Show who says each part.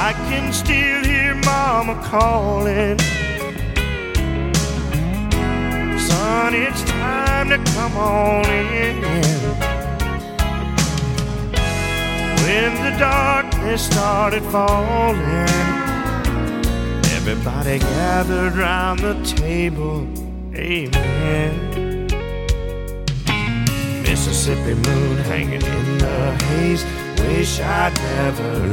Speaker 1: I can still hear Mama calling, son, it's time to come on in. When the darkness started falling, everybody gathered round the table, amen. Mississippi moon hanging in the haze, wish I'd never